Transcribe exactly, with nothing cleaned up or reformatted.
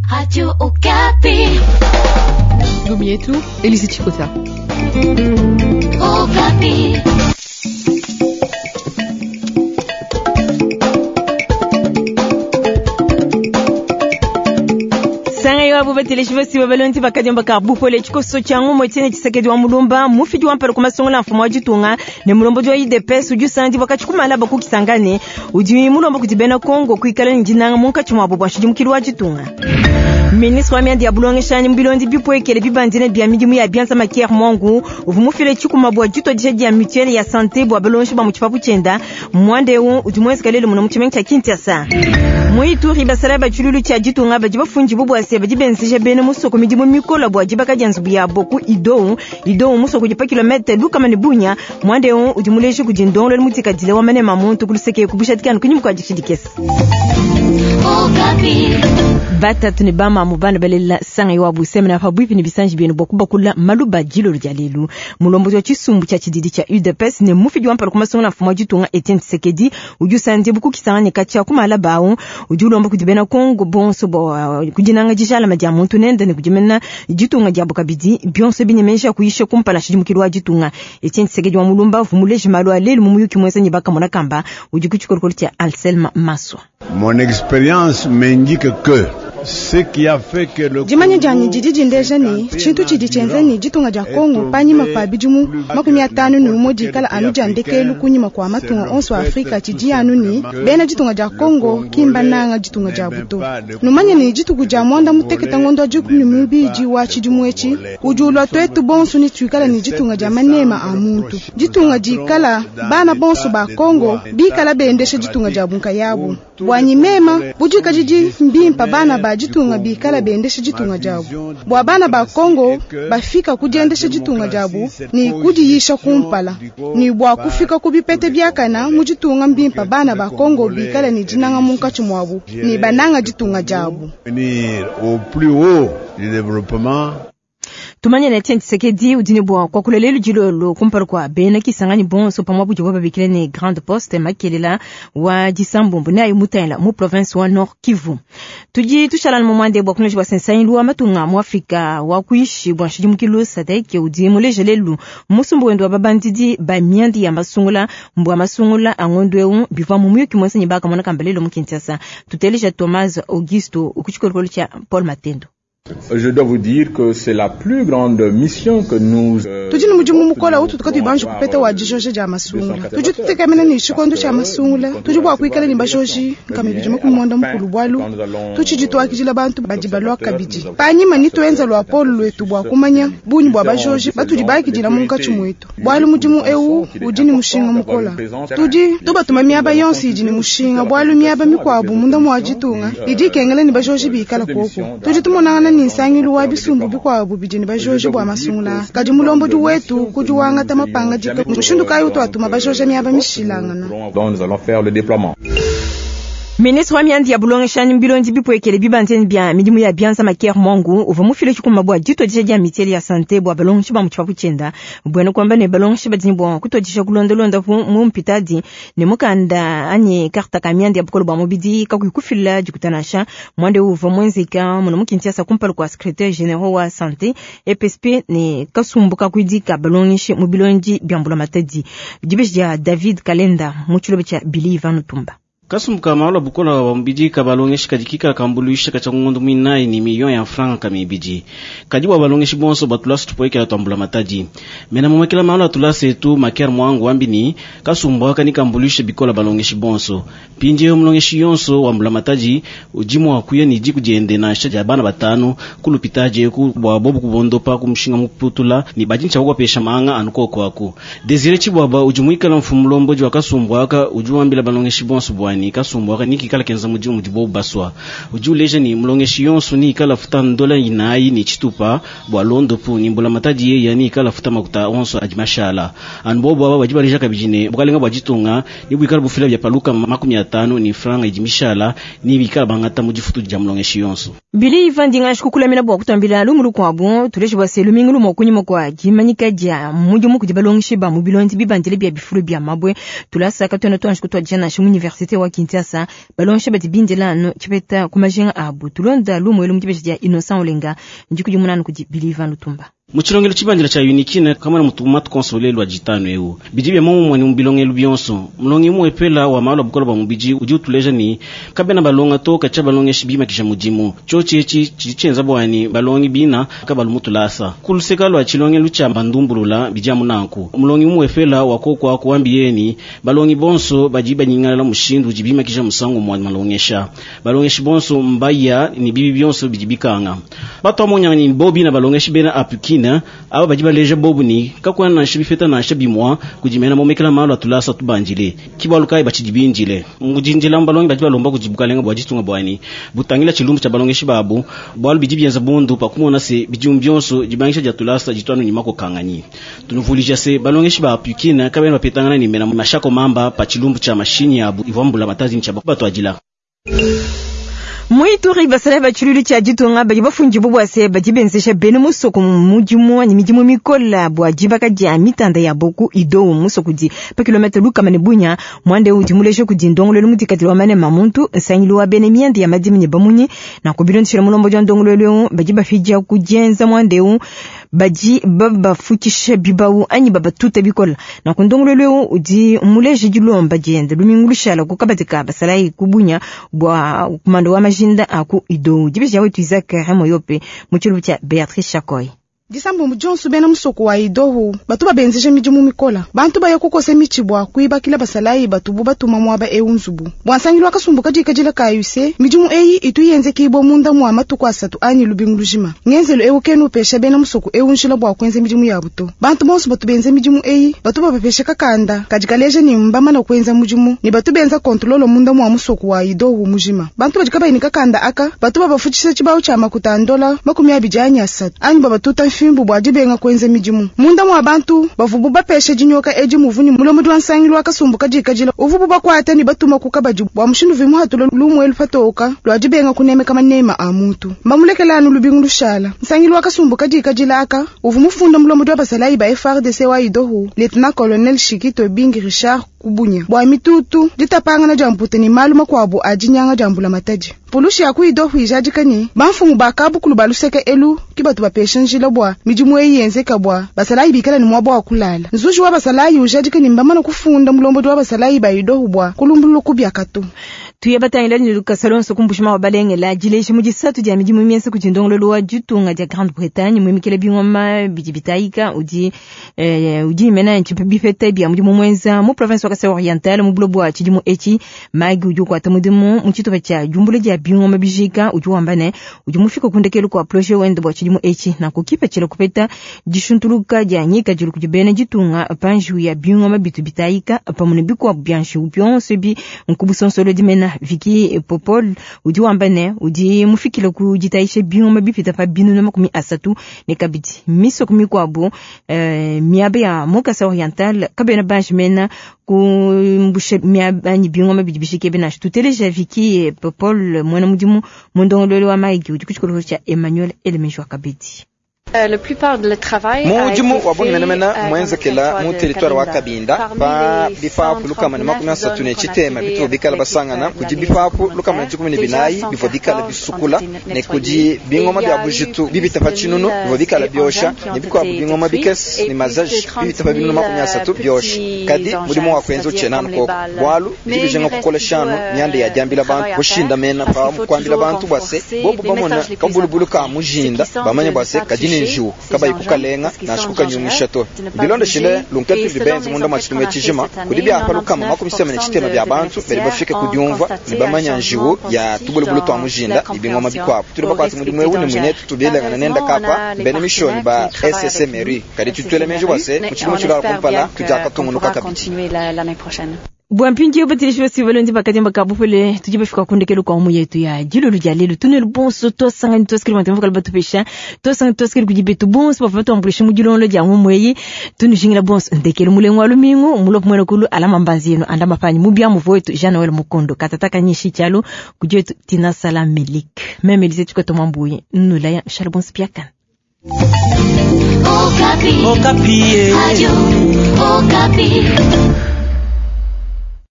Radio Okapi. Ndugu yetu Elise Chikota. Okapi. Sanga yo abo batele chivasi babalonti bakademba ka bupole chikoso changu mwetene chisekedi wa mulumba mufidi wa mpara kumasongola mfumo wa jitunga ne mulombo jo ide pesu ju sandi bakachikumala bakukisangane udi mulombo kutibena Kongo kuikala njinanga munka chimwa bobo ashiji mukiri wa jitunga. Ministre wa miandi ya bulonge shani mbilondi bipoekele bibandine bia midimu ya bianza makier mongu uvumufile chikuma bwa jito dijedi ya mutuelle ya santé bwa balonge ba muchipapu chenda mwande u udimwezi kalele muna muchimengi cha kintiasa muitu ribasara ba chululu cha jitunga bajiba funji bobo ase bajiba nsije bene musoko midimu mikola bwa jiba kajanzu bya boku ido ido musoko jipa kilometre luka manibunya mwande u udimuleje kujindongo le mutika dile wa mane mamuntu kuluseke kubushatikana kunyimu kwa jishidikesa. Okapi. Bata tunibama mubana balela sanga iwabu semena fabuipi ni bisanji bienu bokuba kula maluba jilo rujalilu mulombo wa chisumbu cha chididi cha U D P S ne mufidi wampara kumasonga na fuma jitunga Etienne Tshisekedi uju sanje buku kisanganye kacha kumala bawo uju lombo kutibena Kongo bonso bo kujinanga jishala madia muntu nende ne kujimena jitunga jabo kabidi bionso binyemesha kuisha kumpala shijimukiri wa jitunga Etienne Tshisekedi wa mulumba vumuleje malu alelu mumuyuki mwensa nyibaka mona kamba uju kuchikorokolo cha Alselma Maswa. Mon expérience m'indique que ce qui a fait que le Jimanya janyi jijiji ndejani chintu chidichenze jitunga ja Kongo panyima kwa bijumu makumi atano ni umodi kala anu jandeke lukunyima kwa matunga onso Afrika chiji anu ni bena jitunga ja Kongo kimba nanga jitunga ja buto numanya ni jitugu ja mwanda muteketa ngondo jukumi mubiji wa chijumwechi ujulo twetu bonso ni tuikala ni jitunga ja manema amuntu jitunga jikala bana bonso ba Kongo bikala bendeshe jitunga ja bunka yabu bwanyi mema bujuka jiji mbimpa bana ba jitunga bikala bendeshe jitunga jabu bwa bana ba Kongo bafika kujendeshe jitunga jabu ni kujiyisha kumpala ni bwa kufika kubipete byakana mujitunga mbimpa bana ba Kongo bikala ni jinanga munkachi mwabu ni bananga jitunga jabu venir au plus haut du développement. Tumanya na Etienne Tshisekedi udini bwa kwa kulelelu jilolo kumpara kwa bena kisangani bonso pamwa bujo baba bikile ne grande poste makelela wa Disambombo na yumutaila mu province wa Nord Kivu. Tuji tushala mu mwande bwa kuneji bwa sensain luwa matunga mu Afrika wa kuishi bwa shiji mukilo sadeke udi muleje lelu musumbu wendo wa babandidi ba miandi ya masungula mbwa masungula angondwe un biva mu muyo kimwensa nyibaka mona kambalelo mukintasa tuteleja Thomas Augusto ukuchikorokolo cha Paul Matendo. Je dois vous dire que c'est la plus grande mission que nous euh, tujini mujimu mukola utu tukati banju kupeta wa jishoje ja masungula tuji tutekamena ni shikondo cha masungula tuji bwa kuikala ni bashoji kama bijuma kumonda mukulu bwalu tuji jitwa kijila bantu bajibalwa kabiji panyima ni tuenza lwa polo lwetu bwa kumanya bunyi bwa bashoji batuji baki jila munka chumwetu bwalu mujimu eu ujini mushinga mukola tuji tuba tumamia yonsi jini mushinga bwalu miaba mikwabu munda mwa jitunga iji kengela ni bashoji bikala koko tuji tumonana ni sangilu wa bisumbu bikwabu bijini bajoje bwa masungula kadi mulombo du wetu kujuwanga tamapanga jika mushunduka yuto atuma bajoje miaba mishilangana dont nous allons faire le déploiement. Ministre wa miandi ya bulonge shani mbilonji bipoekele bibanteni bia midimu ya bianza makier mongu uvamufile chukuma bwa jito dijedi ya mitieli ya sante bwa balonge shiba mchipapu chenda bwene kwamba ne balonge shiba dini bwa kutojisha kulondolonda mu mpitadi ne mukanda anye karta ka miandi ya bukolo bwa mobidi kakukufila jikutanasha mwande uva mwenzika muna mukintiasa kumpala kwa secrétaire général wa santé E P S P ne kasumbuka kuidika balonge shi mubilonji biambula matadi jibeshi ya David Kalenda muchulobe cha Billy Van Tumba. Kasumbuka maola bukola wa mbiji kabalongeshi kajikika kambuluisha kachangundu minai ni milioni ya franka kamibiji. Kajiwa balongeshi bonso batulasi tupoeke la tuambula mataji. Mena mwekila maola tulasi etu makiar mwangu wambini kasumbuka kani kambuluisha bikola balongeshi bonso. Pinje mlongeshi yonso wambula mataji ujimu wakuya ni jiku jende na shaja bana batano kulupitaje ku wabobu kubondopa kumshinga muputula ni bajincha wakwa pesha maanga anuko kwa waku. Desire chibuwa ujumuika la mfumulombo jwa kasumbuka ujuwambila balongeshi bonso bwani ni kasumbuka niki kala kenza mujimu mujibo baswa ujuleje ni mlongeshi yonso ni kala futa ndola inayi ni chitupa bwa londo pu ni mbula mataji ye yani kala futa makuta onso ajimashala anbobo baba bajibalija kabijine bukalenga bwajitunga ni bwikala bufila bya paluka makumi atano ni franga ajimishala ni bikala bangata mujifutu ja mlongeshi yonso Bili ivandinga shukukula mina bwa kutambila lumulu kwa bu tuleje bwa selumingu lumo kunyimo kwa jimanyika ja mujimu kujibalongeshi ba mubilonzi bibandile bya bifuru bya mabwe tulasa katona tuanshikutwa jana shi universite wa wa Kinshasa balonsha bati bindelano chipeta kumajenga abu tulonda lumo elu mutibesha ya Innocent Olenga njikuji munanu kuji Biliva Lutumba muchilongelo chibandila cha unikine kama na mutumatu konsole lwa jitano eu bidibe momo mwani mbilongelo byonso mlongi mu epela wa maalo bukola ba mubiji udi utuleja ni kabena balonga to kacha balonga shibima kisha mujimu chochechi chichenza bwani balongi bina kabalumutulasa kulusekalo wa chilongelo cha bandumbulula bijamu nanku mlongi mu epela wakoko akuambieni balongi bonso bajiba nyingala mushindu jibima kisha musango mwani malongesha balongeshi bonso mbaya ni bibi byonso bijibikanga bato amonyani bobi na balongeshi bena apukina aba bajiba leje bobuni kakwa na shibifeta na shabimwa kujimena momekela malo atulasa tubanjile kibalukai bachijibinjile mujinjila mbalongi bajiba lomba kujibuka lenga bwajitunga bwani butangila chilumbu cha balongeshi babu bwal bijibiyenza bundu pakumona se bijumbyonso jibangisha jatulasa jitwano nyimako kanganyi tunuvulija se balongeshi ba apukina kabena bapetangana ni mena mashako mamba pa chilumbu cha mashini yabu ivambula matazi nchaba bato ajila Muituri basala bachululu cha jitunga baji bafunji bubwa se baji benzesha bene musoko mujimu ni mijimu mikola bwa jibaka dia mitanda ya boku ido musoko di pa kilometer luka mane bunya mwande uti mulesho kudindongolo mutikati wa mane mamuntu sanyilo wa bene miende ya madimu nye bamunyi na kubilo nshira mulombo jwa ndongolo baji bafija kujenza mwande u baji baba futishe bibawu anyi baba tuta bikola na kundongolo leo uji muleje jilomba jende lumingulishala kukabatika basala kubunya bwa kumando wa jinda aku ido jibe jawe tuizaka hamo yope muchulu cha Beatrice Chakoy Disambo mujonsu bena musoko wa idohu batu babenzesha mijimu mikola bantu bayakukose michibwa kuiba kila basalayi batubu batuma mwaba eunzubu bwansangilwa kasumbuka jikajila kayuse mijimu eyi itu yenze kibo munda mwa matuko asatu anyi lubingulujima ngenzelo eukenu pesha bena musoko eunshila bwa kwenze mijimu yabuto bantu bonso batu benze mijimu eyi batu babapesha kakanda kajikaleje ni mbama na kwenza mujimu ni batu benza kontrolo munda mwa musoko wa idohu mujima bantu bajikaba ini kakanda aka batu babafuchisha chibao cha makutandola makumi abijanya asatu anyi babatuta fimbu bwajibenga kwenze mijimu munda mwa bantu bavubu bapeshe jinyoka eji muvuni mulomu dwansangilwa kasumbuka jikajila uvubu bakwata ni batuma kukabaji bwa mushindu vimu hatulo lumu elfatoka lwajibenga kuneme kama nema amutu mbamulekelanu lubingu lushala nsangilwa kasumbuka jikajila aka uvumu funda mulomu dwa basalayi ba F R D C wa idohu Lieutenant Colonel Shikito Bingi Richard kubunya bwa mitutu ditapanga na jampute ni maluma kwabu ajinyanga jambula mataji pulushi ya kuidohu ijajikani banfungu bakabu kulubaluseke elu kibatu bapeshenjila bwa mijimu eyi yenzeka bwa basalayi bikala ni mwabo wa kulala nzuji wa basalayi ujajikani mbamana kufunda mulombo dwa basalayi ba idohu bwa kulumbulu kubya katu tuye batangila ni luka salonso kumbushima wa balenge la jileshi mujisatu dia mijimu miense kujindongolo luwa jutunga dia Grande Bretagne mwemikele bingoma bijibitaika uji eh, uji mena nchipe bifete bia mujimu mwenza mu province wakase oriental mu blobo wa chijimu echi magi uju kwa tamudimu mchito bacha jumbule dia bingoma bijika uju wambane uju mufiko kundekelu kwa ploje wende bwa chijimu echi na kukipa chile kupeta jishuntuluka dia nyika jilu kujibene jitunga panju ya bingoma bitubitaika pamune bikuwa bianshi upion sebi nkubusonsolo di mena Viki Popol uji wambane uji mufikile kujitaisha bingoma bipita pa binu na makumi asatu ne kabiti miso kumi kwabu eh, miabe ya mokasa oriental kabena banjmena kumbushe miabe ni bingoma bijibishike bena tuteleja Viki Popol mwana mudimu mondongolo wa maigi uji kuchikolo cha Emmanuel Elemejwa kabiti Le plupart de le travail mujimu wabonye menemena mwenza kila mu territoire wa Kabinda pa bifapu lukamana makumi asatu ne chitema bitu bikala basangana kuji bifapu lukamana jikumi ne binayi bifo bikala bisukula ne kuji bingoma bya bujitu bibita pachinunu bifo bikala byosha ne bikwa bingoma bikes ni mazaji bibita pa binu makumi asatu byosha kadi murimo wa kwenzo chenana ko bwalu bibije ngo kukola shano nyande ya jambila bantu bushinda mena pa mu kwambila bantu base bobu bamona kabulubulu ka mujinda bamanya base kajini nju kabayi kukalenga na shikuka nyumisha to bilonde shile lunkatu libenzi munda machitume chijima kudibya apa lukama makumi sema ne chitema bya bantu bali bafike kudyumva nibamanya njiwo ya tubulubulu twa mujinda ibingoma bikwapo tuli bakwati muri mwe wune mwinetu tubilenga nenda kapa bene mission ba S S M R I kadi tutwele menjo base muchimo chula kumpala tujaka tumunuka kabiti Bwampinji obatilisho sivalonzi bakati mbakabufele tujibe fika kundekelo kwa umu yetu ya jilo lujalelo tunel bonso to sangani to skiri mwantemvo kalbatu pesha to sangani to skiri kujibetu bonso bafato ambulishe mujilo nlo ja umu yeyi tunu shingila bonso ndekelo mule ngwalu mingu mulopu mwene kulu alama mbanzino anda mafanyi mubia mufo yetu jana wele mukondo katataka nyishi chalo kujetu tina sala melik meme lise chukwa tomambuye nulaya shalo bonso piakan Okapi Okapi Okapi